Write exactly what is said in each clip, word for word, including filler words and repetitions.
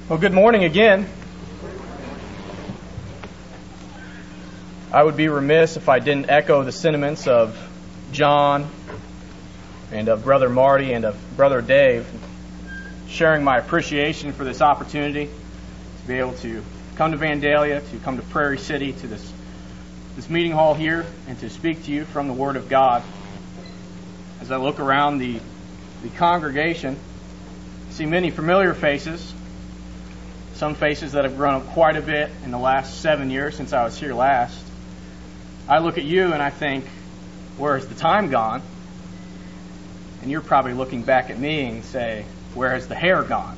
Well, good morning again. I would be remiss if I didn't echo the sentiments of John and of Brother Marty and of Brother Dave, sharing my appreciation for this opportunity to be able to come to Vandalia, to come to Prairie City, to this this meeting hall here, and to speak to you from the Word of God. As I look around the, the congregation, I see many familiar faces, some faces that have grown up quite a bit in the last seven years since I was here last. I look at you and I think, where has the time gone? And you're probably looking back at me and say, where has the hair gone?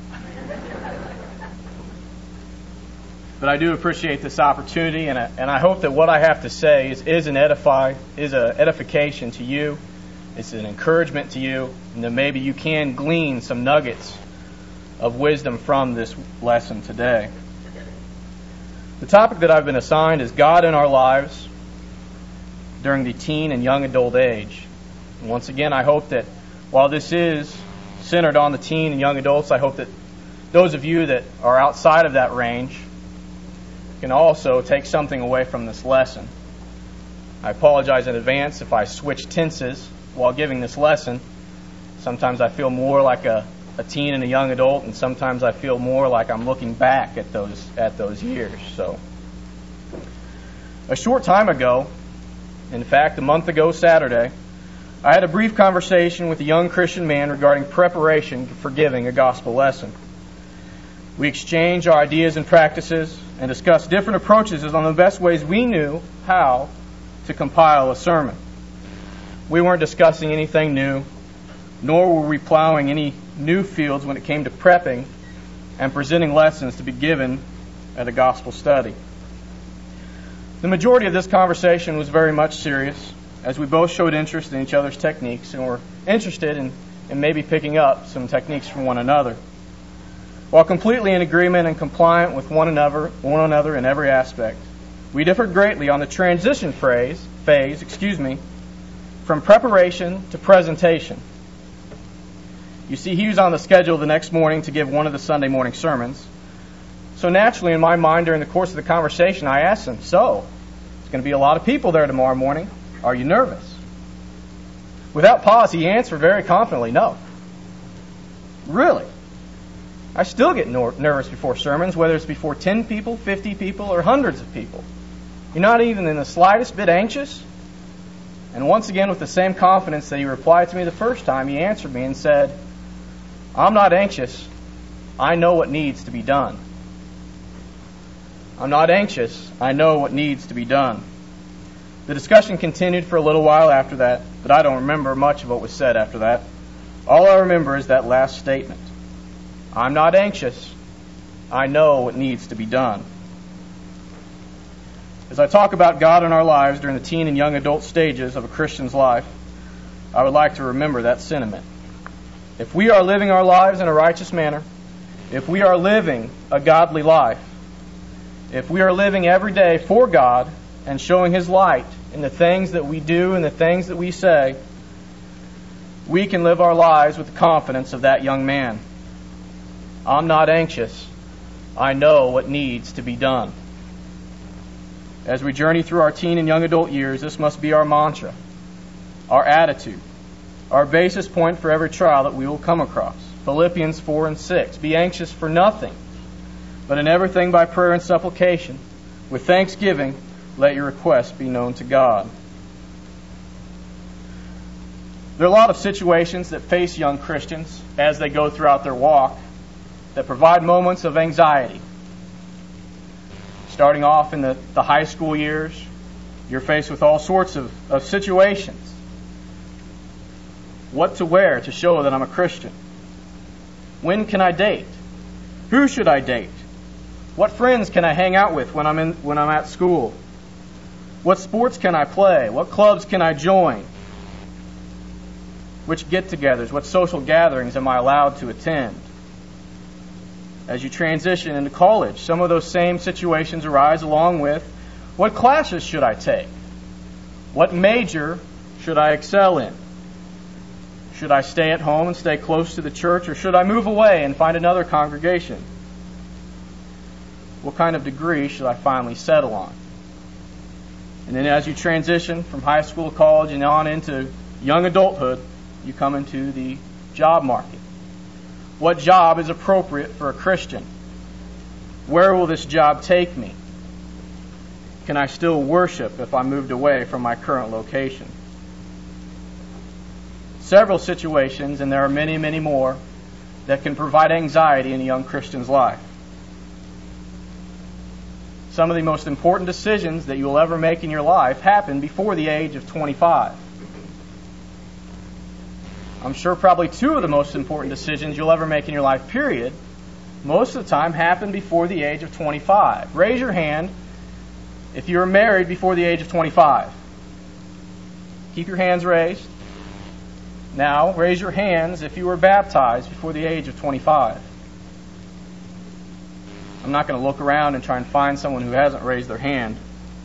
But I do appreciate this opportunity, and I, and I hope that what I have to say is, is an edify, is an edification to you. It's an encouragement to you, and that maybe you can glean some nuggets of wisdom from this lesson today. The topic that I've been assigned is God in our lives during the teen and young adult age. And once again, I hope that while this is centered on the teen and young adults, I hope that those of you that are outside of that range can also take something away from this lesson. I apologize in advance if I switch tenses while giving this lesson. Sometimes I feel more like a a teen and a young adult, and sometimes I feel more like I'm looking back at those at those years. So, a short time ago, in fact, a month ago Saturday, I had a brief conversation with a young Christian man regarding preparation for giving a gospel lesson. We exchanged our ideas and practices and discussed different approaches on the best ways we knew how to compile a sermon. We weren't discussing anything new, nor were we plowing any new fields when it came to prepping and presenting lessons to be given at a gospel study. The majority of this conversation was very much serious, as we both showed interest in each other's techniques and were interested in, in maybe picking up some techniques from one another. While completely in agreement and compliant with one another, one another in every aspect, we differed greatly on the transition phrase, phase, excuse me, from preparation to presentation. You see, he was on the schedule the next morning to give one of the Sunday morning sermons. So naturally, in my mind, during the course of the conversation, I asked him, so, there's going to be a lot of people there tomorrow morning. Are you nervous? Without pause, he answered very confidently, no. Really? I still get nor- nervous before sermons, whether it's before ten people, fifty people, or hundreds of people. You're not even in the slightest bit anxious? And once again, with the same confidence that he replied to me the first time, he answered me and said, I'm not anxious. I know what needs to be done. I'm not anxious. I know what needs to be done. The discussion continued for a little while after that, but I don't remember much of what was said after that. All I remember is that last statement. I'm not anxious. I know what needs to be done. As I talk about God in our lives during the teen and young adult stages of a Christian's life, I would like to remember that sentiment. If we are living our lives in a righteous manner, if we are living a godly life, if we are living every day for God and showing His light in the things that we do and the things that we say, we can live our lives with the confidence of that young man. I'm not anxious. I know what needs to be done. As we journey through our teen and young adult years, this must be our mantra, our attitude, our basis point for every trial that we will come across. Philippians four and six. Be anxious for nothing, but in everything by prayer and supplication, with thanksgiving, let your requests be known to God. There are a lot of situations that face young Christians as they go throughout their walk that provide moments of anxiety. Starting off in the, the high school years, you're faced with all sorts of, of situations. What to wear to show that I'm a Christian? When can I date? Who should I date? What friends can I hang out with when I'm in when I'm at school? What sports can I play? What clubs can I join? Which get-togethers, what social gatherings am I allowed to attend? As you transition into college, some of those same situations arise along with what classes should I take? What major should I excel in? Should I stay at home and stay close to the church, or should I move away and find another congregation? What kind of degree should I finally settle on? And then as you transition from high school, college, and on into young adulthood, you come into the job market. What job is appropriate for a Christian? Where will this job take me? Can I still worship if I moved away from my current location? Several situations, and there are many, many more, that can provide anxiety in a young Christian's life. Some of the most important decisions that you will ever make in your life happen before the age of twenty-five. I'm sure probably two of the most important decisions you'll ever make in your life, period, most of the time happen before the age of twenty-five. Raise your hand if you were married before the age of twenty-five. Keep your hands raised. Now, raise your hands if you were baptized before the age of twenty-five. I'm not going to look around and try and find someone who hasn't raised their hand.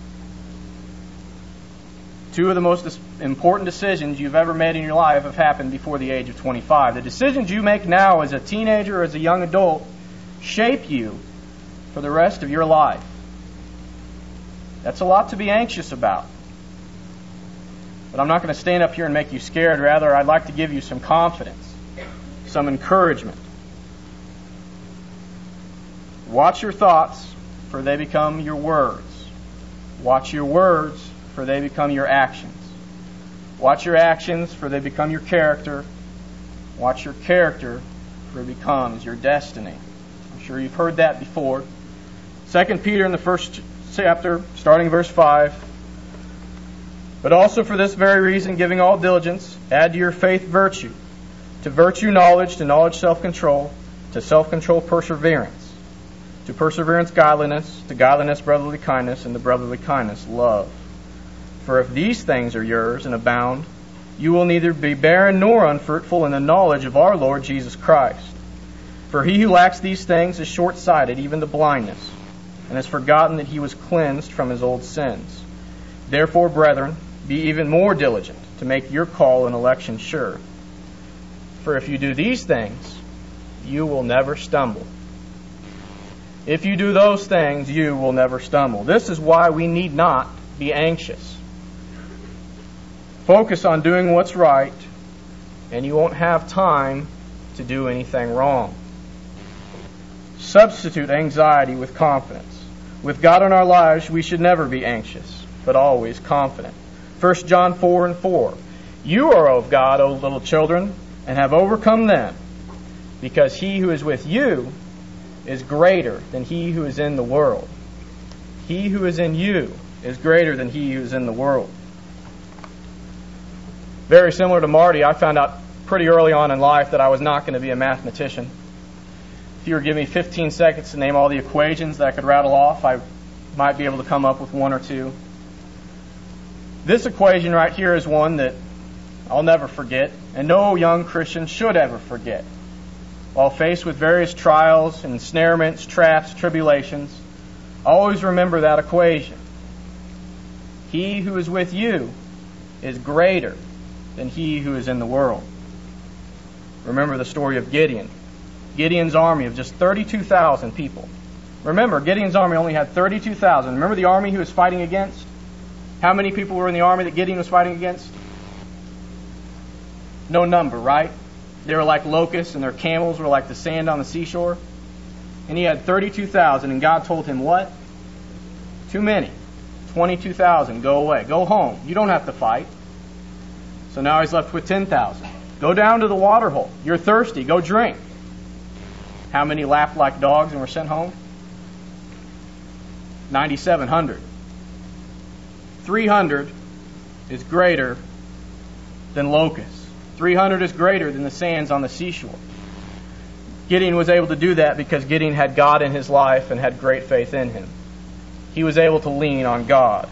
Two of the most important decisions you've ever made in your life have happened before the age of twenty-five. The decisions you make now as a teenager or as a young adult shape you for the rest of your life. That's a lot to be anxious about. But I'm not going to stand up here and make you scared. Rather, I'd like to give you some confidence, some encouragement. Watch your thoughts, for they become your words. Watch your words, for they become your actions. Watch your actions, for they become your character. Watch your character, for it becomes your destiny. I'm sure you've heard that before. Second Peter in the first chapter, starting verse five. But also for this very reason, giving all diligence, add to your faith virtue, to virtue knowledge, to knowledge self-control, to self-control perseverance, to perseverance godliness, to godliness brotherly kindness, and to brotherly kindness love. For if these things are yours and abound, you will neither be barren nor unfruitful in the knowledge of our Lord Jesus Christ. For he who lacks these things is short-sighted, even to blindness, and has forgotten that he was cleansed from his old sins. Therefore, brethren, be even more diligent to make your call and election sure. For if you do these things, you will never stumble. If you do those things, you will never stumble. This is why we need not be anxious. Focus on doing what's right, and you won't have time to do anything wrong. Substitute anxiety with confidence. With God in our lives, we should never be anxious, but always confident. First John four and four. You are of God, O little children, and have overcome them, because he who is with you is greater than he who is in the world. He who is in you is greater than he who is in the world. Very similar to Marty, I found out pretty early on in life that I was not going to be a mathematician. If you were giving me fifteen seconds to name all the equations that I could rattle off, I might be able to come up with one or two. This equation right here is one that I'll never forget, and no young Christian should ever forget. While faced with various trials, ensnarements, traps, tribulations, always remember that equation. He who is with you is greater than he who is in the world. Remember the story of Gideon. Gideon's army of just thirty-two thousand people. Remember, Gideon's army only had thirty-two thousand. Remember the army he was fighting against? How many people were in the army that Gideon was fighting against? No number, right? They were like locusts, and their camels were like the sand on the seashore. And he had thirty-two thousand, and God told him what? Too many. twenty-two thousand. Go away. Go home. You don't have to fight. So now he's left with ten thousand. Go down to the water hole. You're thirsty. Go drink. How many laughed like dogs and were sent home? ninety-seven hundred. three hundred is greater than locusts. three hundred is greater than the sands on the seashore. Gideon was able to do that because Gideon had God in his life and had great faith in him. He was able to lean on God.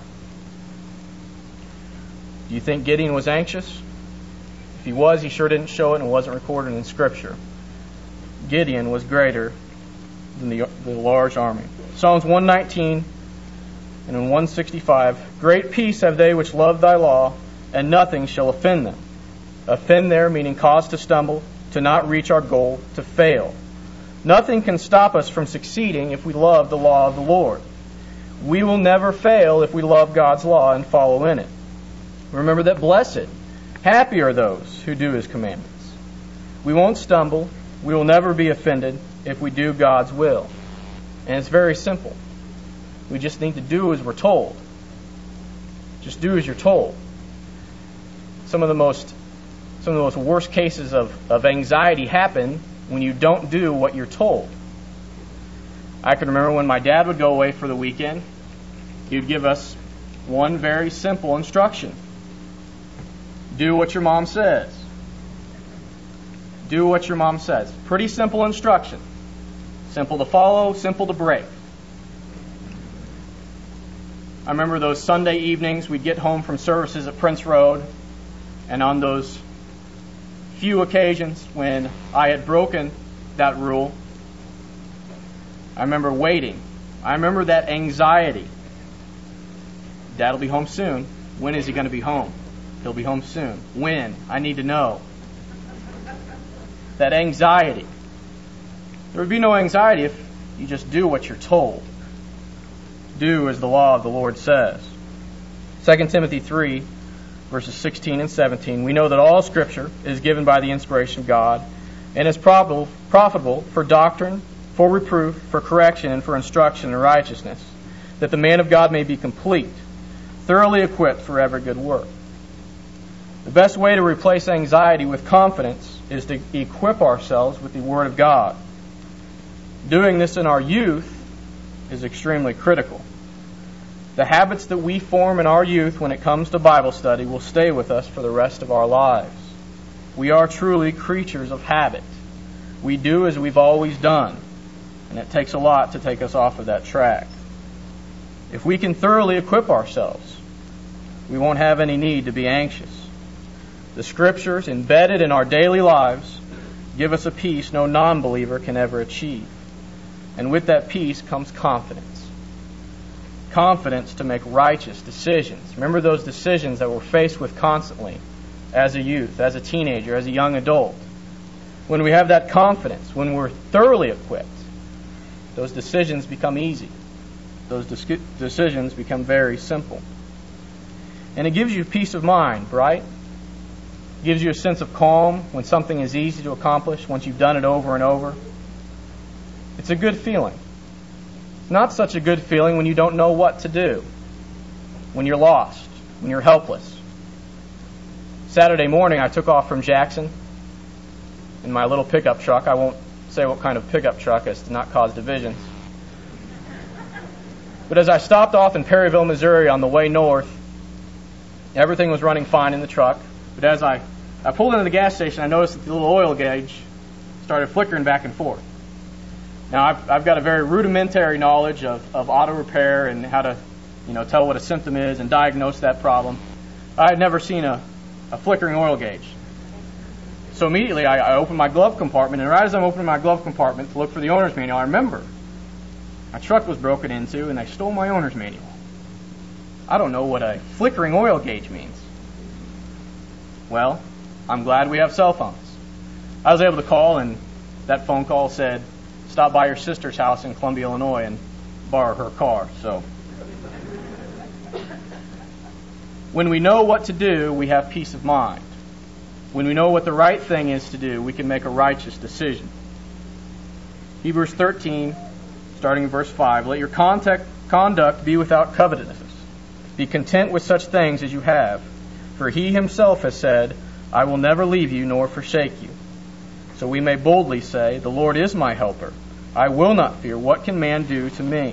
Do you think Gideon was anxious? If he was, he sure didn't show it and it wasn't recorded in Scripture. Gideon was greater than the, the large army. Psalms one nineteen and in one sixty-five, great peace have they which love thy law, and nothing shall offend them. Offend there meaning cause to stumble, to not reach our goal, to fail. Nothing can stop us from succeeding if we love the law of the Lord. We will never fail if we love God's law and follow in it. Remember that blessed, happy are those who do His commandments. We won't stumble. We will never be offended if we do God's will. And it's very simple. We just need to do as we're told. Just do as you're told. Some of the most some of the most worst cases of, of anxiety happen when you don't do what you're told. I can remember when my dad would go away for the weekend, he would give us one very simple instruction. Do what your mom says. Do what your mom says. Pretty simple instruction. Simple to follow, simple to break. I remember those Sunday evenings we'd get home from services at Prince Road, and on those few occasions when I had broken that rule, I remember waiting. I remember that anxiety. Dad will be home soon. When is he going to be home? He'll be home soon. When? I need to know. That anxiety. There would be no anxiety if you just do what you're told. Do as the law of the Lord says. Second Timothy three, verses sixteen and seventeen, we know that all Scripture is given by the inspiration of God and is profitable, profitable for doctrine, for reproof, for correction, and for instruction in righteousness, that the man of God may be complete, thoroughly equipped for every good work. The best way to replace anxiety with confidence is to equip ourselves with the Word of God. Doing this in our youth is extremely critical. The habits that we form in our youth when it comes to Bible study will stay with us for the rest of our lives. We are truly creatures of habit. We do as we've always done, and it takes a lot to take us off of that track. If we can thoroughly equip ourselves, we won't have any need to be anxious. The Scriptures, embedded in our daily lives, give us a peace no non-believer can ever achieve. And with that peace comes confidence. Confidence to make righteous decisions. Remember those decisions that we're faced with constantly as a youth, as a teenager, as a young adult. When we have that confidence, when we're thoroughly equipped, those decisions become easy. Those dis- decisions become very simple. And it gives you peace of mind, right? It gives you a sense of calm when something is easy to accomplish, once you've done it over and over. It's a good feeling. It's not such a good feeling when you don't know what to do, when you're lost, when you're helpless. Saturday morning, I took off from Jackson in my little pickup truck. I won't say what kind of pickup truck as to not cause divisions. But as I stopped off in Perryville, Missouri on the way north, everything was running fine in the truck. But as I, I pulled into the gas station, I noticed that the little oil gauge started flickering back and forth. Now, I've, I've got a very rudimentary knowledge of, of auto repair and how to, you know, tell what a symptom is and diagnose that problem. I had never seen a, a flickering oil gauge. So immediately I, I opened my glove compartment, and right as I'm opening my glove compartment to look for the owner's manual, I remember my truck was broken into and they stole my owner's manual. I don't know what a flickering oil gauge means. Well, I'm glad we have cell phones. I was able to call, and that phone call said, stop by your sister's house in Columbia, Illinois, and borrow her car. So, when we know what to do, we have peace of mind. When we know what the right thing is to do, we can make a righteous decision. Hebrews thirteen, starting in verse five, let your contact, conduct be without covetousness. Be content with such things as you have. For he himself has said, I will never leave you nor forsake you. So we may boldly say, the Lord is my helper. I will not fear. What can man do to me?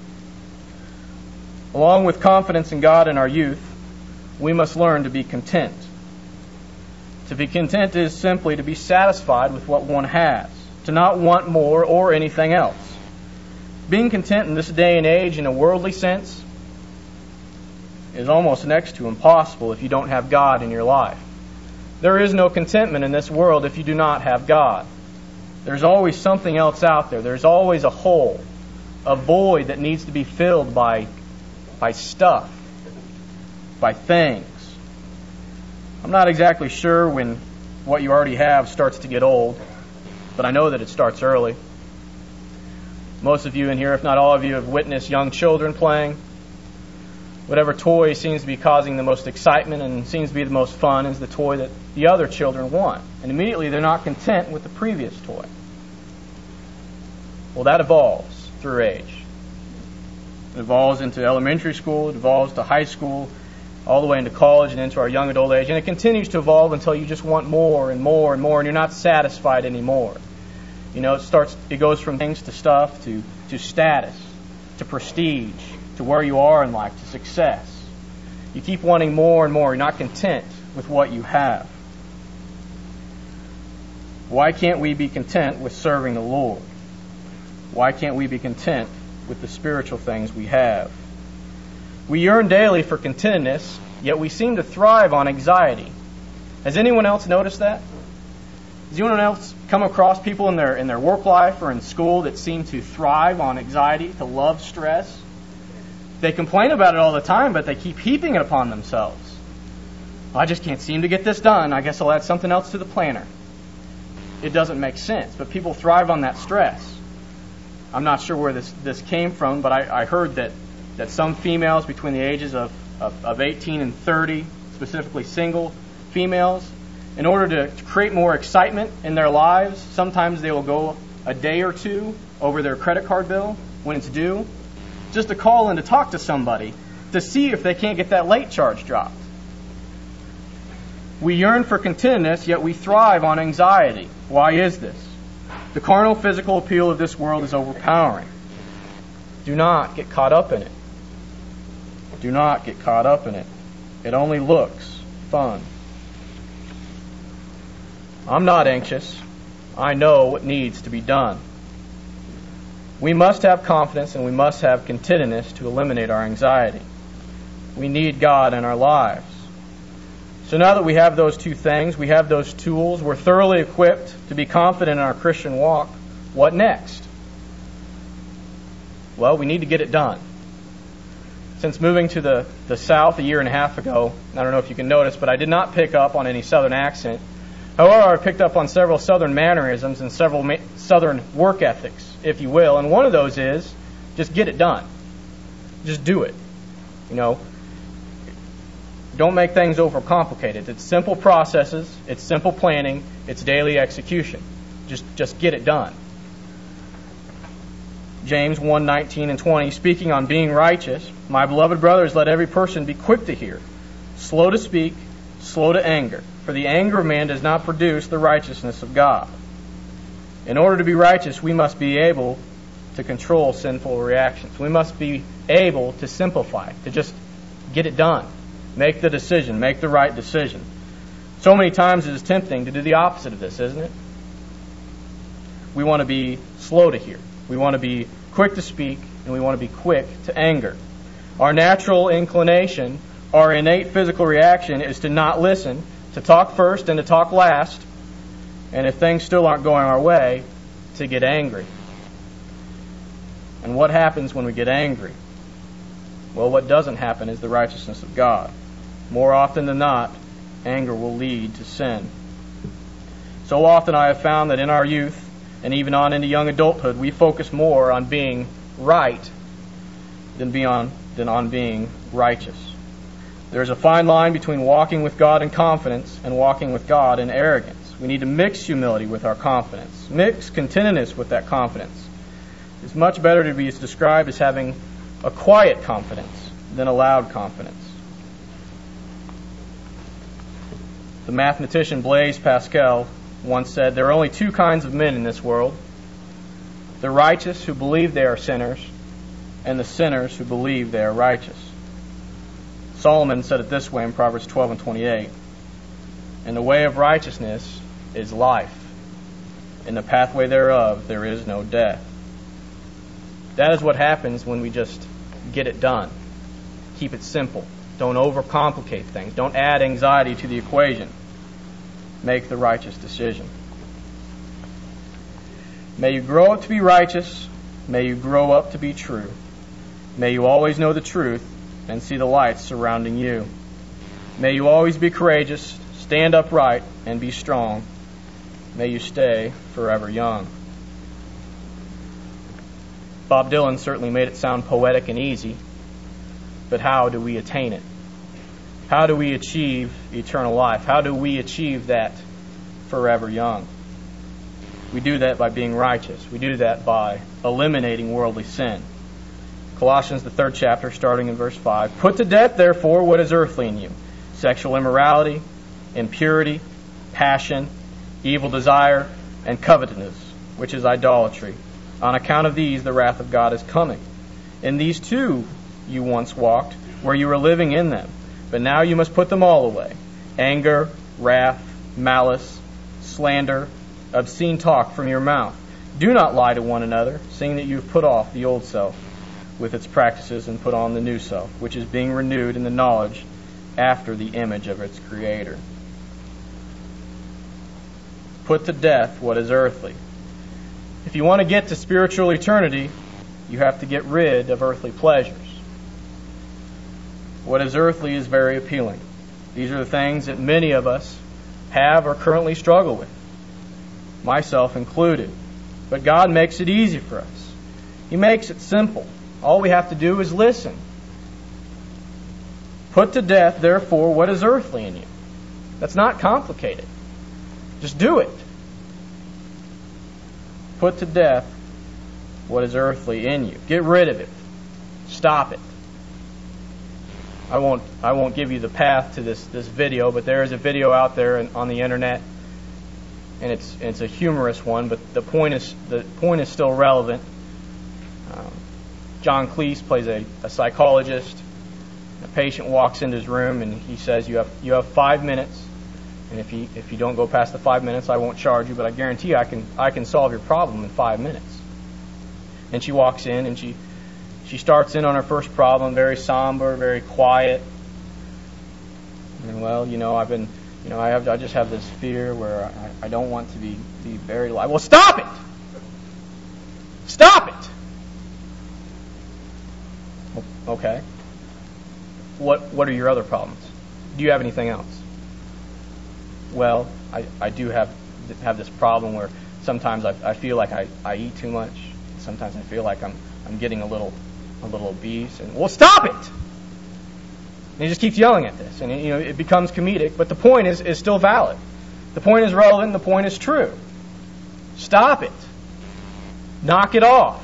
Along with confidence in God in our youth, we must learn to be content. To be content is simply to be satisfied with what one has, to not want more or anything else. Being content in this day and age in a worldly sense is almost next to impossible if you don't have God in your life. There is no contentment in this world if you do not have God. There's always something else out there. There's always a hole, a void that needs to be filled by, by stuff, by things. I'm not exactly sure when what you already have starts to get old, but I know that it starts early. Most of you in here, if not all of you, have witnessed young children playing. Whatever toy seems to be causing the most excitement and seems to be the most fun is the toy that the other children want. And immediately they're not content with the previous toy. Well, that evolves through age. It evolves into elementary school, it evolves to high school, all the way into college and into our young adult age. And it continues to evolve until you just want more and more and more, and you're not satisfied anymore. You know, it starts. It goes from things to stuff to, to status, to prestige, to where you are in life, to success. You keep wanting more and more. You're not content with what you have. Why can't we be content with serving the Lord? Why can't we be content with the spiritual things we have? We yearn daily for contentedness, yet we seem to thrive on anxiety. Has anyone else noticed that? Has anyone else come across people in their in their work life or in school that seem to thrive on anxiety, to love stress? They complain about it all the time, but they keep heaping it upon themselves. I just can't seem to get this done. I guess I'll add something else to the planner. It doesn't make sense, but people thrive on that stress. I'm not sure where this, this came from, but I, I heard that, that some females between the ages of, of, of eighteen and thirty, specifically single females, in order to create more excitement in their lives, sometimes they will go a day or two over their credit card bill when it's due, just to call in to talk to somebody to see if they can't get that late charge dropped. We yearn for contentedness, yet we thrive on anxiety. Why is this? The carnal physical appeal of this world is overpowering. Do not get caught up in it. Do not get caught up in it. It only looks fun. I'm not anxious. I know what needs to be done. We must have confidence and we must have contentedness to eliminate our anxiety. We need God in our lives. So now that we have those two things, we have those tools, we're thoroughly equipped to be confident in our Christian walk, what next? Well, we need to get it done. Since moving to the, the South a year and a half ago, I don't know if you can notice, but I did not pick up on any Southern accent. However, I picked up on several Southern mannerisms and several ma- Southern work ethics, if you will. And one of those is just get it done. Just do it. You know, don't make things overcomplicated. It's simple processes. It's simple planning. It's daily execution. Just, just get it done. James one nineteen and twenty, speaking on being righteous, my beloved brothers, let every person be quick to hear, slow to speak, slow to anger. For the anger of man does not produce the righteousness of God. In order to be righteous, we must be able to control sinful reactions. We must be able to simplify, to just get it done. Make the decision. Make the right decision. So many times it is tempting to do the opposite of this, isn't it? We want to be slow to hear. We want to be quick to speak, and we want to be quick to anger. Our natural inclination, our innate physical reaction is to not listen, to talk first and to talk last, and if things still aren't going our way, to get angry. And what happens when we get angry? Well, what doesn't happen is the righteousness of God. More often than not, anger will lead to sin. So often I have found that in our youth, and even on into young adulthood, we focus more on being right than, be on, than on being righteous. There's a fine line between walking with God in confidence and walking with God in arrogance. We need to mix humility with our confidence. Mix contentedness with that confidence. It's much better to be described as having a quiet confidence than a loud confidence. The mathematician Blaise Pascal once said, there are only two kinds of men in this world. The righteous who believe they are sinners, and the sinners who believe they are righteous. Solomon said it this way in Proverbs twelve and twenty-eight. And the way of righteousness is life. In the pathway thereof there is no death. That is what happens when we just get it done. Keep it simple. Don't overcomplicate things. Don't add anxiety to the equation. Make the righteous decision. May you grow up to be righteous. May you grow up to be true. May you always know the truth and see the lights surrounding you. May you always be courageous, stand upright, and be strong. May you stay forever young. Bob Dylan certainly made it sound poetic and easy, but how do we attain it? How do we achieve eternal life? How do we achieve that forever young? We do that by being righteous. We do that by eliminating worldly sin. Colossians, the third chapter, starting in verse five. Put to death, therefore, what is earthly in you: sexual immorality, impurity, passion, evil desire, and covetousness, which is idolatry. On account of these, the wrath of God is coming. In these too you once walked, where you were living in them. But now you must put them all away: anger, wrath, malice, slander, obscene talk from your mouth. Do not lie to one another, seeing that you have put off the old self with its practices and put on the new self, which is being renewed in the knowledge after the image of its Creator. Put to death what is earthly. If you want to get to spiritual eternity, you have to get rid of earthly pleasures. What is earthly is very appealing. These are the things that many of us have or currently struggle with, myself included. But God makes it easy for us. He makes it simple. All we have to do is listen. Put to death, therefore, what is earthly in you. That's not complicated. Just do it. Put to death what is earthly in you. Get rid of it. Stop it. I won't I won't give you the path to this, this video, but there is a video out there on the internet, and it's it's a humorous one, but the point is the point is still relevant. Um, John Cleese plays a, a psychologist. A patient walks into his room and he says, "You have you have five minutes, and if you if you don't go past the five minutes, I won't charge you, but I guarantee you I can I can solve your problem in five minutes." And she walks in and she she starts in on her first problem, very somber, very quiet. And well, you know, I've been, you know, I have I just have this fear where I, I don't want to be be buried alive. Well, stop it! Stop it! Okay. What what are your other problems? Do you have anything else? Well, I, I do have have this problem where sometimes I, I feel like I, I eat too much. Sometimes I feel like I'm I'm getting a little a little obese. And well, stop it! And he just keeps yelling at this, and you know it becomes comedic. But the point is is still valid. The point is relevant. The point is true. Stop it. Knock it off.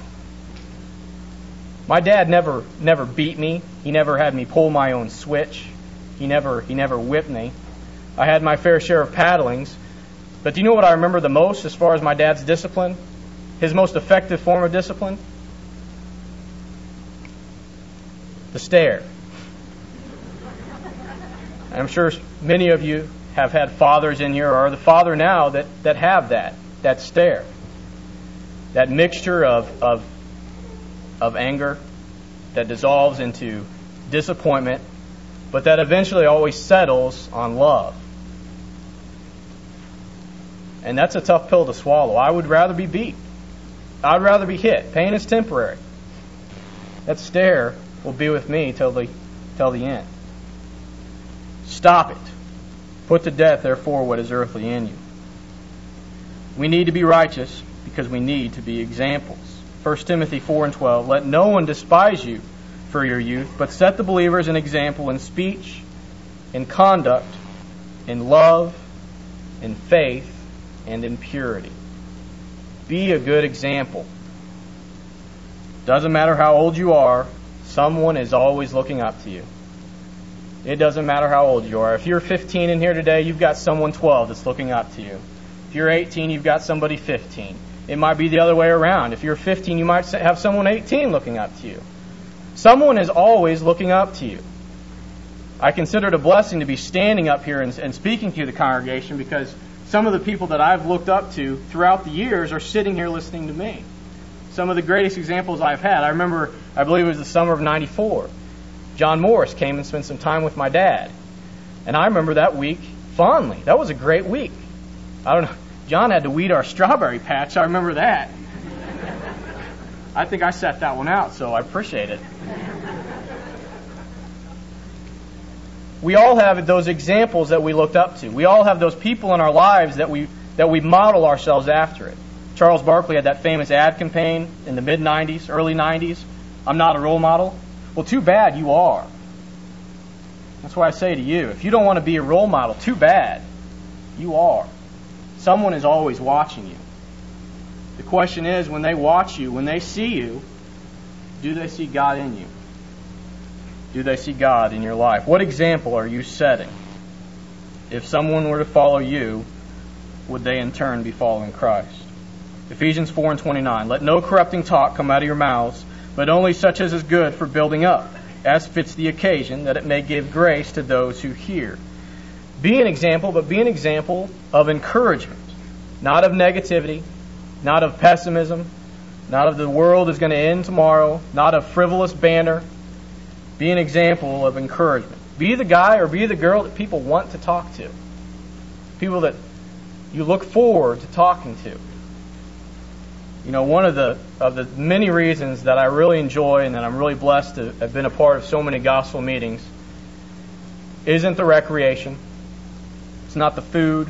My dad never never beat me. He never had me pull my own switch. He never he never whipped me. I had my fair share of paddlings. But do you know what I remember the most as far as my dad's discipline? His most effective form of discipline? The stare. And I'm sure many of you have had fathers in here, or are the father now, that, that have that, that stare. That mixture of, of, of anger that dissolves into disappointment, but that eventually always settles on love. And that's a tough pill to swallow. I would rather be beat. I'd rather be hit. Pain is temporary. That stare will be with me till the till the end. Stop it. Put to death, therefore, what is earthly in you. We need to be righteous because we need to be examples. First Timothy four and twelve, let no one despise you for your youth, but set the believers an example in speech, in conduct, in love, in faith, and in purity. Be a good example. Doesn't matter how old you are, someone is always looking up to you. It doesn't matter how old you are. If you're fifteen in here today, you've got someone twelve that's looking up to you. If you're eighteen, you've got somebody fifteen. It might be the other way around. If you're fifteen, you might have someone eighteen looking up to you. Someone is always looking up to you. I consider it a blessing to be standing up here and, and speaking to the congregation, because some of the people that I've looked up to throughout the years are sitting here listening to me. Some of the greatest examples I've had. I remember, I believe it was the summer of ninety-four. John Morris came and spent some time with my dad. And I remember that week fondly. That was a great week. I don't know. John had to weed our strawberry patch. I remember that. I think I set that one out, so I appreciate it. We all have those examples that we looked up to. We all have those people in our lives that we that we model ourselves after it. Charles Barkley had that famous ad campaign in the mid nineties, early nineties. I'm not a role model. Well, too bad you are. That's why I say to you, if you don't want to be a role model, too bad. You are. Someone is always watching you. The question is, when they watch you, when they see you, do they see God in you? Do they see God in your life? What example are you setting? If someone were to follow you, would they in turn be following Christ? Ephesians four and twenty-nine, let no corrupting talk come out of your mouths, but only such as is good for building up, as fits the occasion, that it may give grace to those who hear. Be an example, but be an example of encouragement, not of negativity, not of pessimism, not of the world is going to end tomorrow, not of frivolous banter. Be an example of encouragement. Be the guy or be the girl that people want to talk to. People that you look forward to talking to. You know, one of the of the many reasons that I really enjoy and that I'm really blessed to have been a part of so many gospel meetings isn't the recreation. It's not the food.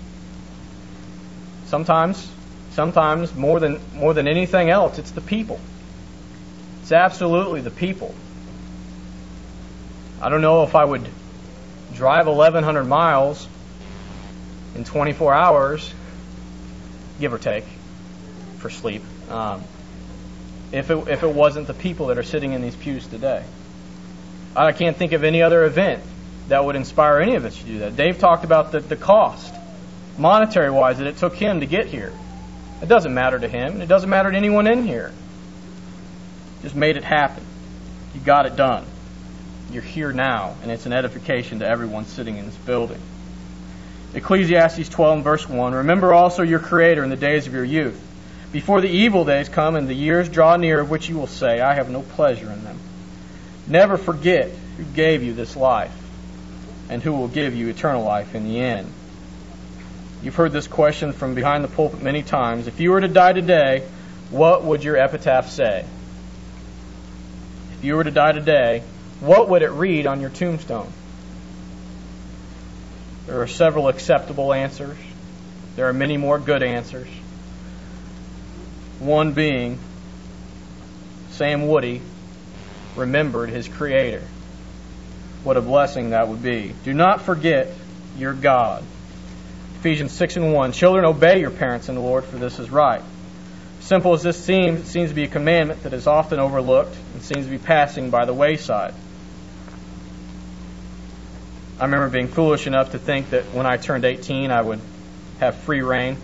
Sometimes, sometimes more than more than anything else, it's the people. It's absolutely the people. I don't know if I would drive eleven hundred miles in twenty-four hours, give or take, for sleep, um, if it if it wasn't the people that are sitting in these pews today. I can't think of any other event that would inspire any of us to do that. Dave talked about the, the cost, monetary-wise, that it took him to get here. It doesn't matter to him, and it doesn't matter to anyone in here. Just made it happen. You got it done. You're here now, and it's an edification to everyone sitting in this building. Ecclesiastes twelve and verse one, remember also your Creator in the days of your youth, before the evil days come and the years draw near of which you will say, I have no pleasure in them. Never forget who gave you this life and who will give you eternal life in the end. You've heard this question from behind the pulpit many times. If you were to die today, what would your epitaph say? If you were to die today, what would it read on your tombstone? There are several acceptable answers. There are many more good answers. One being, Sam Woody remembered his Creator. What a blessing that would be. Do not forget your God. Ephesians six and one, children, obey your parents in the Lord, for this is right. Simple as this seems, it seems to be a commandment that is often overlooked and seems to be passing by the wayside. I remember being foolish enough to think that when I turned eighteen, I would have free reign.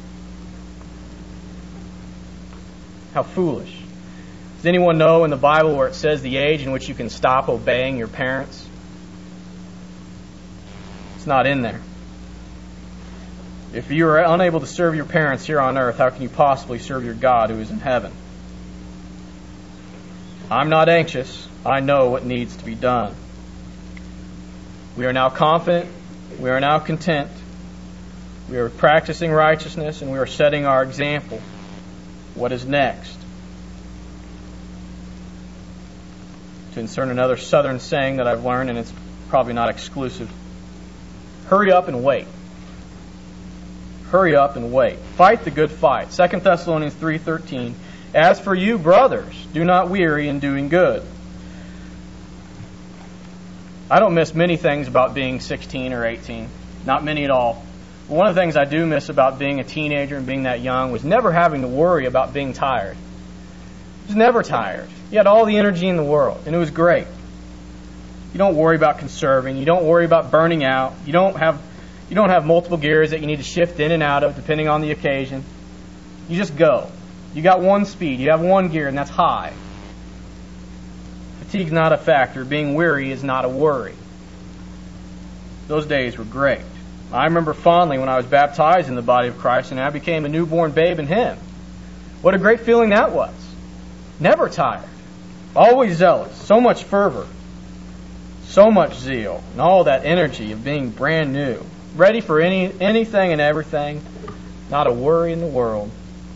How foolish. Does anyone know in the Bible where it says the age in which you can stop obeying your parents? It's not in there. If you are unable to serve your parents here on earth, how can you possibly serve your God who is in heaven? I'm not anxious. I know what needs to be done. We are now confident. We are now content. We are practicing righteousness, and we are setting our example. What is next? To insert another southern saying that I've learned, and it's probably not exclusive. Hurry up and wait. Hurry up and wait. Fight the good fight. Second Thessalonians three thirteen. As for you, brothers, do not weary in doing good. I don't miss many things about being sixteen or eighteen. Not many at all. But one of the things I do miss about being a teenager and being that young was never having to worry about being tired. I was never tired. You had all the energy in the world, and it was great. You don't worry about conserving. You don't worry about burning out. You don't have you don't have multiple gears that you need to shift in and out of depending on the occasion. You just go. You got one speed. You have one gear, and that's high. Fatigue's not a factor. Being weary is not a worry. Those days were great. I remember fondly when I was baptized in the body of Christ and I became a newborn babe in Him. What a great feeling that was. Never tired. Always zealous. So much fervor. So much zeal. And all that energy of being brand new. Ready for any anything and everything. Not a worry in the world.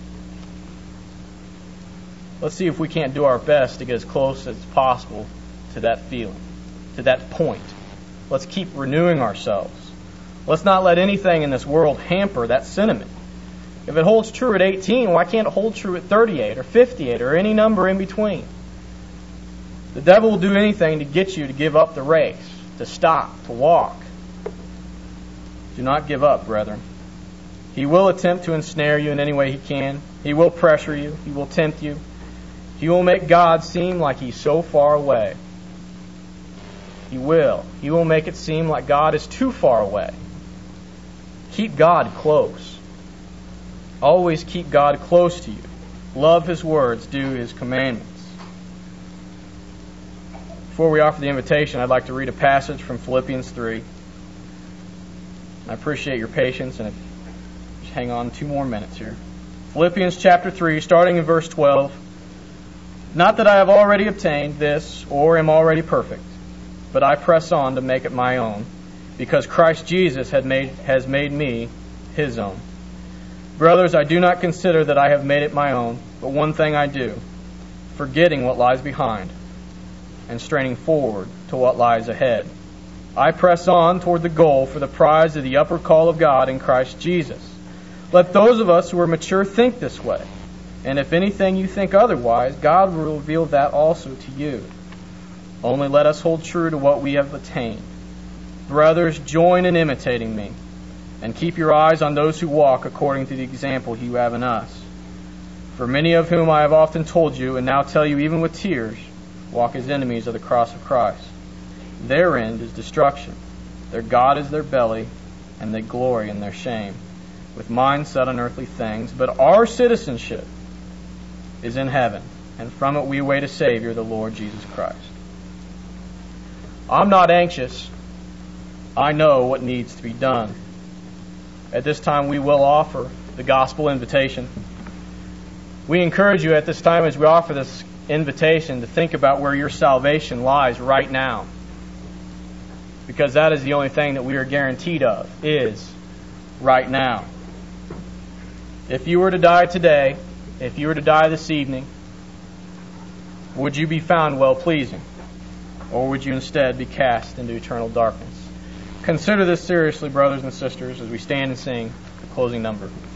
Let's see if we can't do our best to get as close as possible to that feeling, to that point. Let's keep renewing ourselves. Let's not let anything in this world hamper that sentiment. If it holds true at eighteen, why can't it hold true at thirty-eight or fifty-eight or any number in between? The devil will do anything to get you to give up the race, to stop, to walk. Do not give up, brethren. He will attempt to ensnare you in any way he can. He will pressure you. He will tempt you. He will make God seem like He's so far away. He will. He will make it seem like God is too far away. Keep God close. Always keep God close to you. Love His words. Do His commandments. Before we offer the invitation, I'd like to read a passage from Philippians three. I appreciate your patience, and if just hang on two more minutes here. Philippians chapter three, starting in verse twelve. Not that I have already obtained this, or am already perfect, but I press on to make it my own, because Christ Jesus had made, has made me His own. Brothers, I do not consider that I have made it my own, but one thing I do, forgetting what lies behind, and straining forward to what lies ahead. I press on toward the goal for the prize of the upper call of God in Christ Jesus. Let those of us who are mature think this way. And if anything you think otherwise, God will reveal that also to you. Only let us hold true to what we have attained. Brothers, join in imitating me, and keep your eyes on those who walk according to the example you have in us. For many of whom I have often told you, and now tell you even with tears, walk as enemies of the cross of Christ. Their end is destruction. Their God is their belly, and they glory in their shame, with minds set on earthly things. But our citizenship is in heaven, and from it we await a Savior, the Lord Jesus Christ. I'm not anxious. I know what needs to be done. At this time, we will offer the gospel invitation. We encourage you at this time, as we offer this invitation, to think about where your salvation lies right now. Because that is the only thing that we are guaranteed of, is right now. If you were to die today, if you were to die this evening, would you be found well-pleasing? Or would you instead be cast into eternal darkness? Consider this seriously, brothers and sisters, as we stand and sing the closing number.